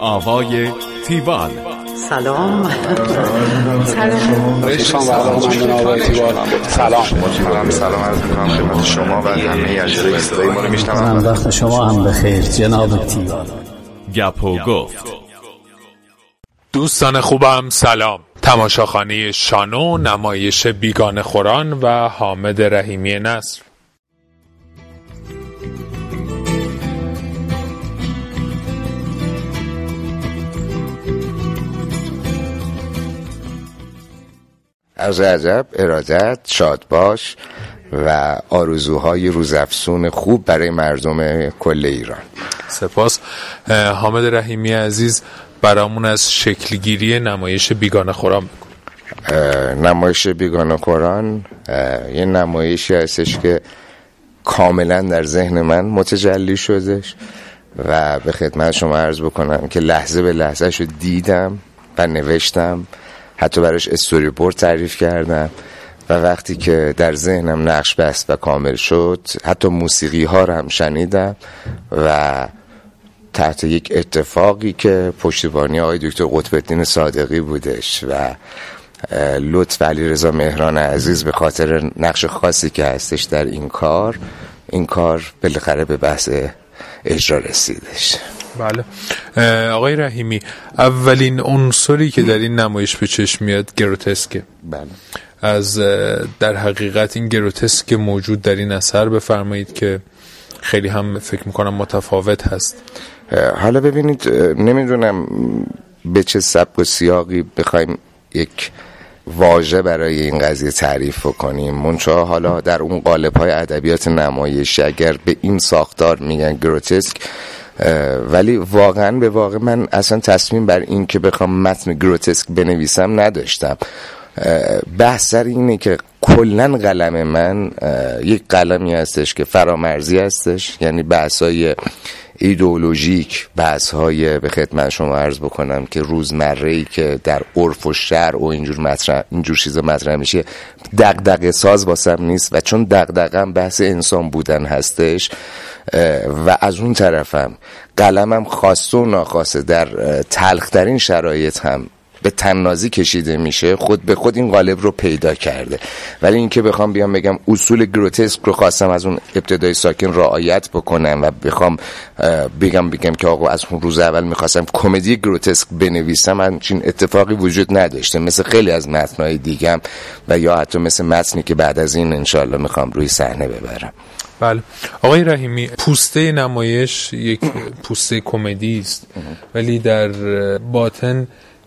آوای تیوال. سلام. سلام عرض می‌کنم خدمت شما و همه اجرای صدای ما رو میشنوم. وقت شما هم بخیر جناب تیوال. گپ و گفت. دوستان خوبم سلام. تماشاخانه شانو، نمایش بیگانه خوران و حامد رحیمی نصر. عرض ادب، ارادت، شاد باش و آرزوهای روزافزون خوب برای مردم کل ایران. سپاس. حامد رحیمی عزیز برامون از شکلگیری نمایش بیگانه خوران بگو. نمایش بیگانه خوران یه نمایشی هستش که کاملا در ذهن من متجلی شدش و به خدمت شما عرض بکنم که لحظه به لحظه شو دیدم و نوشتم، حتی براش استوری بورد تعریف کردم و وقتی که در ذهنم نقش بست و کامل شد حتی موسیقی ها رو هم شنیدم و تحت یک اتفاقی که پشتیبانی آقای دکتر قطب‌الدین صادقی بودش و لطف علیرضا مهران عزیز به خاطر نقش خاصی که هستش در این کار بالاخره به بحث اجرا رسیدش. بله آقای رحیمی، اولین عنصری که در این نمایش به چشم میاد گروتسکه. بله. از در حقیقت این گروتسک موجود در این اثر بفرمایید که خیلی هم فکر میکنم متفاوت هست. حالا ببینید، نمیدونم به چه سبک و سیاقی بخوایم یک واژه برای این قضیه تعریف کنیم، منتها حالا در اون قالب‌های ادبیات نمایشی اگر به این ساختار میگن گروتسک، ولی واقعا به واقع من اصلا تصمیم بر این که بخوام متن گروتسک بنویسم نداشتم. بحث سر اینه که کلن قلم من یک قلمی هستش که فرامرزی هستش، یعنی بحث‌های ایدئولوژیک، بحث‌های به خدمت شما عرض بکنم که روزمره‌ای که در عرف و شرع و اینجور چیزا مطرح میشه دغدغه ساز واسم نیست و چون دغدغه‌ام بحث انسان بودن هستش و از اون طرفم قلمم خواسته و ناخواسته در تلخ‌ترین شرایط هم به طنازی کشیده میشه، خود به خود این قالب رو پیدا کرده. ولی اینکه بخوام بیام بگم اصول گروتسک رو خواستم از اون ابتدای ساکن رعایت بکنم و بخوام بگم که آقا از اون روز اول میخواستم کمدی گروتسک بنویسم، همچین اتفاقی وجود نداشته، مثل خیلی از متن‌های دیگم و یا حتی مثل متنی که بعد از این انشالله میخوام روی صحنه ببرم. بله آقای رحیمی، پوسته نمایش یک پوسته کمدی است ولی در باطن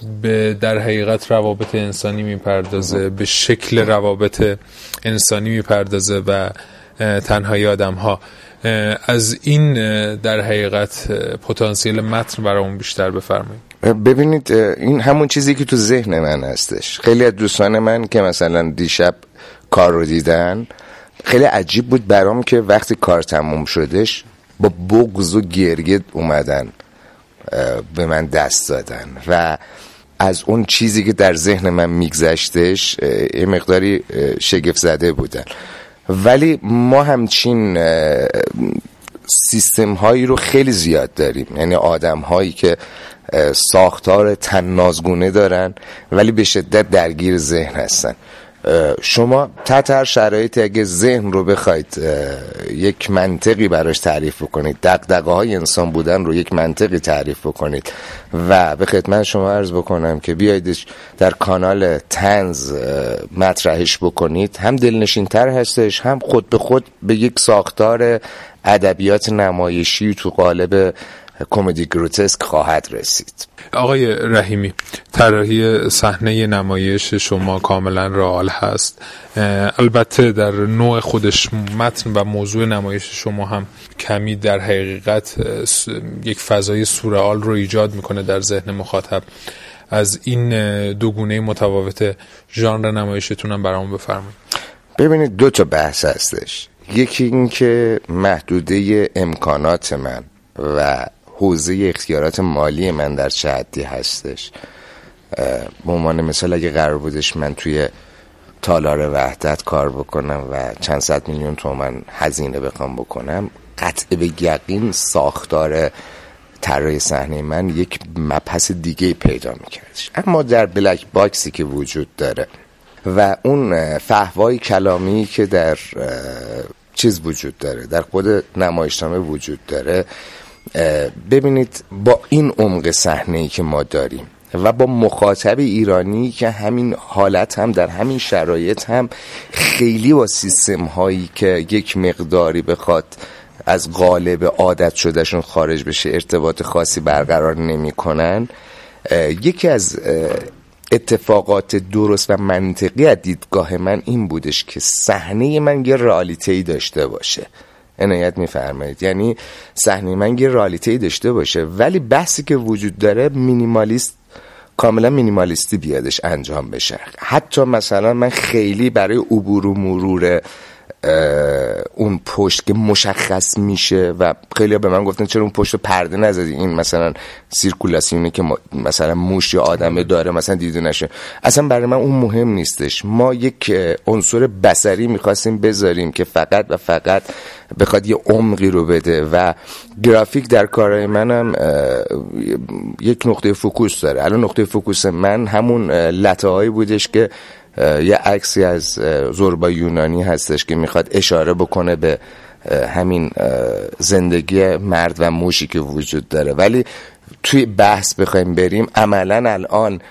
در حقیقت روابط انسانی میپردازه، به شکل روابط انسانی میپردازه و تنهایی آدم ها. از این در حقیقت پتانسیل متن برامون بیشتر بفرمایید. ببینید، این همون چیزی که تو ذهن من هستش. خیلی از دوستان من که مثلا دیشب کار رو دیدن، خیلی عجیب بود برام که وقتی کار تموم شدش با بغض و گریه اومدن به من دست دادن و از اون چیزی که در ذهن من میگذشتش یه مقداری شگفت زده بودن. ولی ما همچین سیستم هایی رو خیلی زیاد داریم، یعنی آدم هایی که ساختار طنازگونه دارن ولی به شدت درگیر ذهن هستن. شما تحت هر شرایطی اگه ذهن رو بخواید یک منطقی براش تعریف بکنید، دغدغه‌های انسان بودن رو یک منطقی تعریف بکنید و به خدمت شما عرض بکنم که بیاییدش در کانال طنز مطرحش بکنید، هم دلنشین‌تر هستش، هم خود به خود به یک ساختار ادبیات نمایشی تو قالب کمدی گروتسک خواهد رسید. آقای رحیمی، طراحی صحنه نمایش شما کاملا رئال هست. البته در نوع خودش متن و موضوع نمایش شما هم کمی در حقیقت یک فضای سورئال رو ایجاد میکنه در ذهن مخاطب. از این دو گونه متفاوت ژانر نمایشتون هم برامون بفرمایید. ببینید، دو تا بحث هستش. یکی این که محدوده امکانات من و حوزه اختیارات مالی من در چه حدی هستش. به عنوان مثال اگه قرار بودش من توی تالار وحدت کار بکنم و چند صد میلیون تومان هزینه بخوام بکنم، قطع به یقین ساختار طراحی صحنه من یک مبحث دیگه پیدا میکردش. اما در بلک باکسی که وجود داره و اون فحوای کلامی که در چیز وجود داره، در خود نمایشنامه وجود داره، ببینید با این عمق صحنه‌ای که ما داریم و با مخاطب ایرانی که همین حالت هم در همین شرایط هم خیلی با سیستم هایی که یک مقداری بخواد از قالب عادت شدهشون خارج بشه ارتباط خاصی برقرار نمی کنن، یکی از اتفاقات درست و منطقی از دیدگاه من این بودش که صحنه من یه رئالیته‌ای داشته باشه. عنایت می‌فرمایید، یعنی صحنه من یه رئالیته‌ای داشته باشه، ولی بحثی که وجود داره کاملا مینیمالیستی بیادش انجام بشه. حتی مثلا من خیلی برای عبور و مرور اون پشت که مشخص میشه و خیلی به من گفتن چرا اون پشت پرده نزدی، این مثلا سیرکولاسیونی که مثلا موش یا آدمه داره مثلا دیده نشه. اصلا برای من اون مهم نیستش. ما یک عنصر بصری میخواستیم بذاریم که فقط و فقط بخواد یه عمقی رو بده و گرافیک در کارهای منم یک نقطه فوکوس داره. الان نقطه فوکوس من همون لطه‌هایی بودش که یه عکسی از زوربا یونانی هستش که میخواد اشاره بکنه به همین زندگی مرد و موشی که وجود داره. ولی توی بحث بخوایم بریم، عملاً الان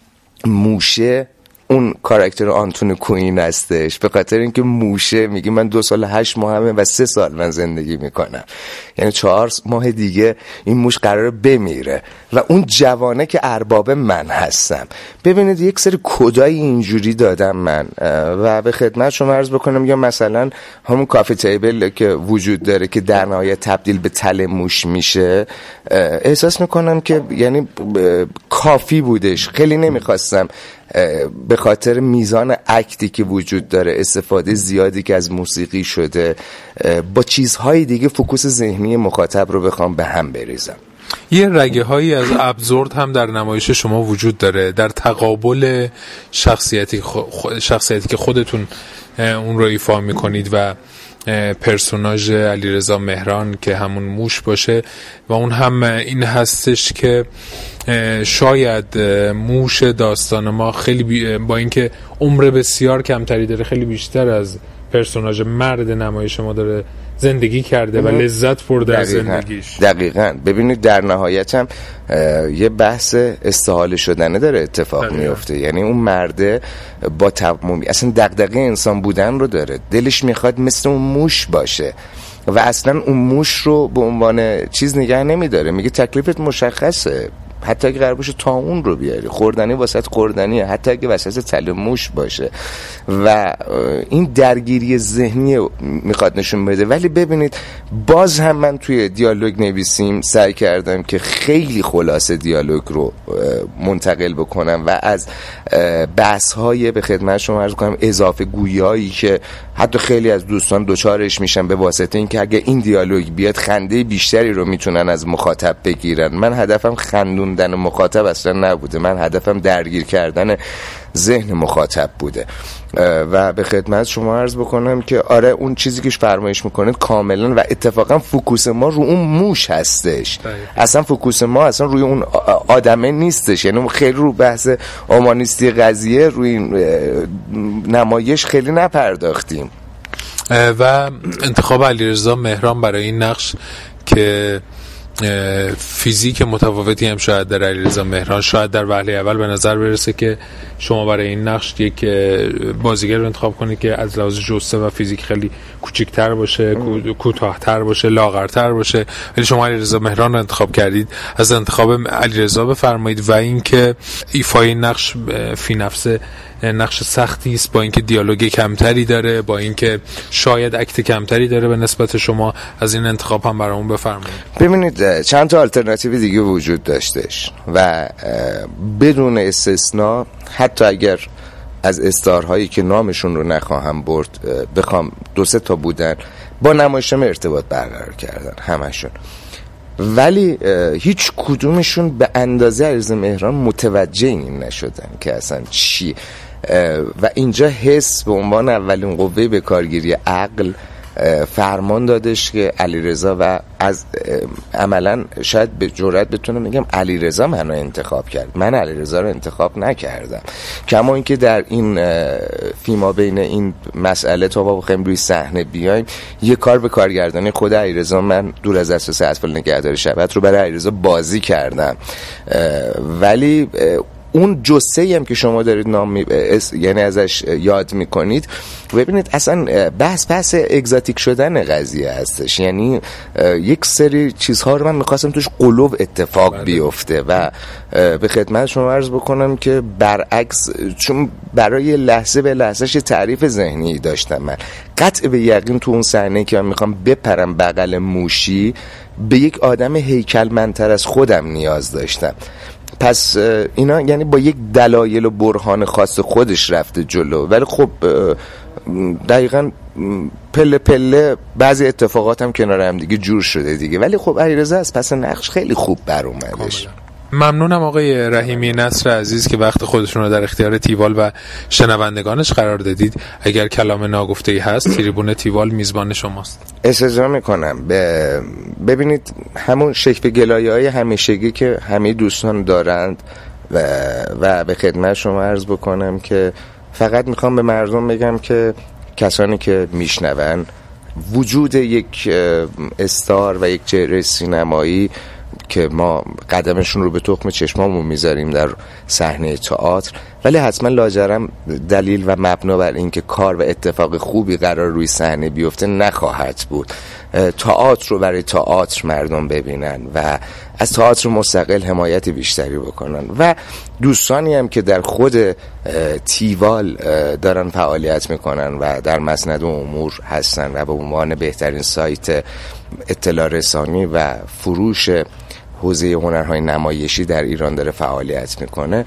موشه اون کاراکتر آنتون کوین هستش، به خاطر اینکه موشه میگه من 2 سال 8 ماهمه و 3 سال من زندگی میکنم، یعنی 4 ماه دیگه این موش قراره بمیره و اون جوانه که ارباب من هستم. ببینید یک سری کدای اینجوری دادم من و به خدمت شما عرض بکنم، یا مثلا همون کافی تیبل که وجود داره که در نهایت تبدیل به تل موش میشه، احساس میکنم که یعنی کافی بودش. خیلی نمیخواستم به خاطر میزان اکتی که وجود داره، استفاده زیادی که از موسیقی شده، با چیزهای دیگه فوکوس ذهنی مخاطب رو بخوام به هم بریزم. یه رگه هایی از ابزورد هم در نمایش شما وجود داره در تقابل شخصیتی که خودتون اون رو ایفا میکنید و پرسوناژ علیرضا مهران که همون موش باشه، و اون هم این هستش که شاید موش داستان ما خیلی با اینکه عمر بسیار کمتری داره، خیلی بیشتر از پرسوناژ مرد نمایش ما داره زندگی کرده و لذت برده از زندگیش. دقیقاً. ببینید در نهایت هم یه بحث استحاله شدنه داره اتفاق میفته. یعنی اون مرده با تمامی اصلا دغدغه انسان بودن رو داره، دلش میخواد مثل اون موش باشه و اصلا اون موش رو به عنوان چیز نگه نمیداره، میگه تکلیفت مشخصه، حتی اگه قرار باشه تا اون رو بیاری، خوردنی واسط خوردنیه، حتی اگه واسط تل موش باشه. و این درگیری ذهنی میخواد نشون بده. ولی ببینید باز هم من توی دیالوگ نویسیم سعی کردم که خیلی خلاصه دیالوگ رو منتقل بکنم و از بحث‌های به خدمت شما عرض کنم اضافه گویایی که حتی خیلی از دوستان دوچارش میشن به واسطه اینکه اگه این دیالوگ بیاد خنده بیشتری رو میتونن از مخاطب بگیرن. من هدفم خندوندن مخاطب اصلا نبوده، من هدفم درگیر کردن ذهن مخاطب بوده. و به خدمت شما عرض بکنم که آره اون چیزی که فرمایش میکنید کاملا و اتفاقا فوکوس ما رو اون موش هستش، اصلا فوکوس ما اصلا روی اون آدمه نیستش. یعنی خیلی رو بحث اومانیستی قضیه روی نمایش خیلی نپرداختیم. و انتخاب علیرضا مهران برای این نقش که فیزیک متفاوتی هم شاید در علیرضا مهران، شاید در وهله اول به نظر برسه که شما برای این نقش یک بازیگر رو انتخاب کنید که از لحاظ جثه و فیزیک خیلی کوچیک‌تر باشه، کوتاه‌تر باشه، لاغرتر باشه، ولی شما علیرضا مهران رو انتخاب کردید. از انتخاب علیرضا بفرمایید و اینکه ایفای نقش فی نفسه نقش سختی است، با اینکه دیالوگ کمتری داره، با اینکه شاید اکت کمتری داره به نسبت شما. از این انتخاب هم برامون بفرمایید. ببینید چند تا آلترناتیو دیگه وجود داشتش و بدون استثناء، حتی اگر از استارهایی که نامشون رو نخواهم برد بخوام 2-3 تا بودن، با نمایشنامه ارتباط برقرار کردن همشون، ولی هیچ کدومشون به اندازه علیرضا مهران متوجه این نشدن که اصلا چی. و اینجا حس به عنوان اولین قوه به کارگیری عقل فرمان دادش که علیرضا و از عملا شاید به جرئت بتونم بگم علیرضا منو انتخاب کرد، من علیرضا رو انتخاب نکردم. کما اینکه در این فیما بین این مسئله تا ما بخوایم روی صحنه بیایم، یه کار به کارگردانی خود علیرضا، من دور از اساس اطفال نگهداری شبت رو برای علیرضا بازی کردم، ولی اون جثه‌ای هم که شما دارید یعنی ازش یاد میکنید، ببینید اصلا بحث اگزاتیک شدن قضیه هستش. یعنی یک سری چیزها رو من میخواستم توش قلوب اتفاق بیفته و به خدمت شما عرض بکنم که برعکس، چون برای لحظه به لحظهش تعریف ذهنی داشتم، من قطع به یقین تو اون صحنه که من میخوام بپرم بغل موشی به یک آدم هیکلمندتر از خودم نیاز داشتم. پس اینا یعنی با یک دلایل و برهان خاص خودش رفته جلو، ولی خب دقیقاً پله پله بعضی اتفاقات هم کنار هم دیگه جور شده دیگه، ولی خب علیرضا از پس نقش خیلی خوب بر اومدش. ممنونم آقای رحیمی نصر عزیز که وقت خودشون رو در اختیار تیوال و شنوندگانش قرار دادید. اگر کلام ناگفته‌ای هست، تریبون تیوال میزبان شماست. استجابه میکنم. ببینید همون شکل گلایه‌های همیشگی که همه دوستان دارند و به خدمت شما عرض بکنم که فقط میخوام به مردم بگم که کسانی که میشنون وجود یک استار و یک چهره سینمایی که ما قدمشون رو به تخم چشمامون میذاریم در صحنه تئاتر، ولی حتما لاجرم دلیل و مبنا بر این که کار و اتفاق خوبی قرار روی صحنه بیفته نخواهد بود. تئاتر رو برای تئاتر مردم ببینن و از تئاتر مستقل حمایت بیشتری بکنن و دوستانی هم که در خود تیوال دارن فعالیت میکنن و در مسند امور هستن و به عنوان بهترین سایت اطلاع رسانی و فروش حوزه هنرهای نمایشی در ایران داره فعالیت میکنه،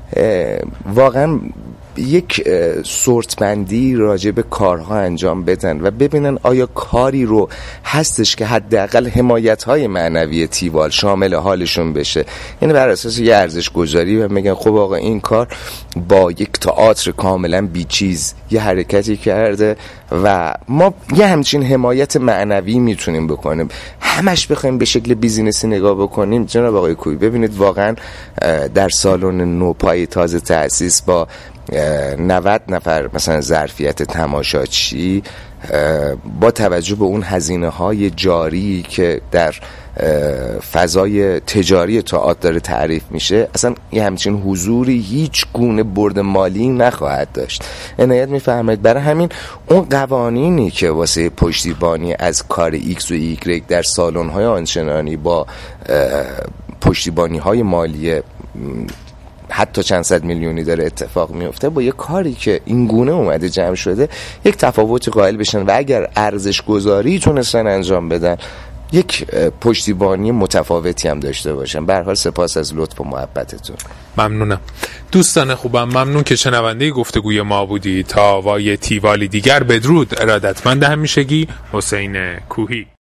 واقعا یک سورتبندی راجع به کارها انجام بدن و ببینن آیا کاری رو هستش که حداقل حمایت‌های معنوی تیوال شامل حالشون بشه، یعنی بر اساس یه ارزش گذاری و میگن خب آقا این کار با یک تئاتر کاملا بیچیز یه حرکتی کرده و ما یه همچین حمایت معنوی میتونیم بکنیم. همش بخوایم به شکل بیزینسی نگاه بکنیم جناب آقای کوی، ببینید واقعا در سالن نوپای تازه تأسیس با 90 نفر مثلا ظرفیت تماشاچی، با توجه به اون هزینه‌های جاری که در فضای تجاری تئاتر داره تعریف میشه، اصلا یه همچین حضوری هیچ گونه برد مالی نخواهد داشت. عنایت میفرمایید. برای همین اون قوانینی که واسه پشتیبانی از کار ایکس و ایگرگ در سالن‌های آنچنانی با پشتیبانی‌های مالی حتی چند صد میلیونی داره اتفاق میفته، با یه کاری که این گونه اومده جمع شده یک تفاوت قائل بشن و اگر ارزش گذاری تونستن انجام بدن یک پشتیبانی متفاوتی هم داشته باشن. به هر حال سپاس از لطف و محبتتون. ممنونم دوستان خوبم، ممنون که شنونده گفتگوی ما بودی. تا وای تیوالی دیگر بدرود. ارادتمند همیشگی حسین کوهی.